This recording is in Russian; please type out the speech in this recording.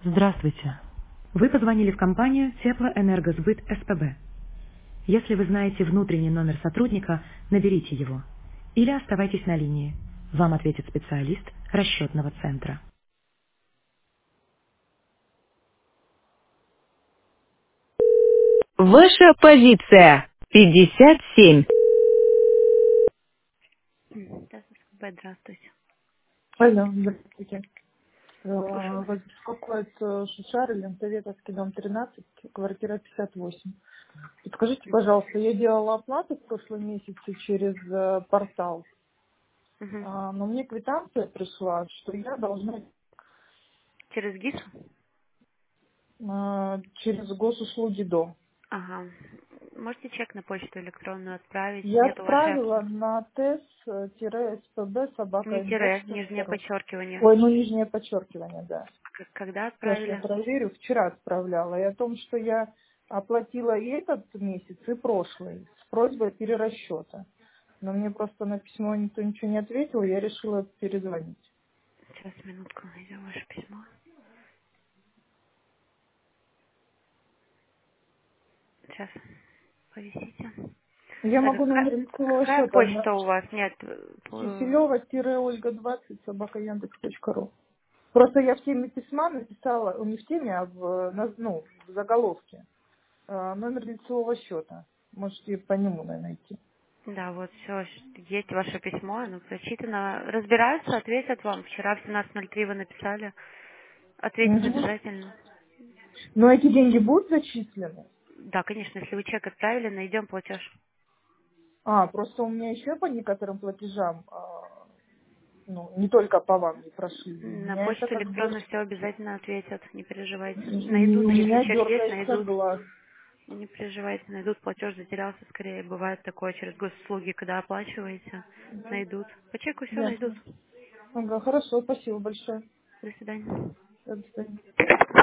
Здравствуйте. Вы позвонили в компанию Теплоэнергосбыт СПБ. Если вы знаете внутренний номер сотрудника, наберите его. Или оставайтесь на линии. Вам ответит специалист расчетного центра. Ваша позиция 57. Здравствуйте. Алло, здравствуйте. Слушаю вас. Вас беспокоит Шушар, Ленсоветовский, дом 13, квартира 58. Подскажите, пожалуйста, я делала оплату в прошлом месяце через портал, Мгм. но мне квитанция пришла, что я должна Через ГИС? через госуслуги дом. Ага. Можете чек на почту электронную отправить? Я Нет вашей отправила оплаты. на тест-спб Не собака тире, нижнее инбокс.ру. подчеркивание. Ой, ну нижнее подчеркивание, да. Когда Сейчас я отправили? проверю, вчера отправляла. И о том, что я оплатила и этот месяц, и прошлый, с просьбой перерасчета. Но мне просто на письмо никто ничего не ответил, я решила перезвонить. Сейчас, минутку, найдем ваше письмо. Сейчас, повисите. Я Это могу номер лицевого какая счета почта у вас? Нет, Киселева-Ольга20 собака.яндекс.ру. Просто я в теме письма написала, не в теме, а в заголовке, номер лицевого счета. Можете по нему, наверное, найти. да, вот все, есть ваше письмо, оно прочитано. Разбираются, ответят вам. Вчера в 17:03 вы написали. Ответят Мгм. обязательно. Но эти деньги будут зачислены? Да, конечно, если вы чек отправили, найдем платеж. Просто у меня еще по некоторым платежам, не только по вам не прошли. И На меня это почту как бы, электронно все обязательно ответят, не переживайте. и Найдут, у если меня чек есть, дергается найдут. глаз. Не переживайте, найдут, платеж затерялся скорее. Бывает такое через госуслуги, когда оплачиваете, Да, найдут. По чеку все найдут. ясно. Ага, хорошо, спасибо большое. До свидания. До свидания.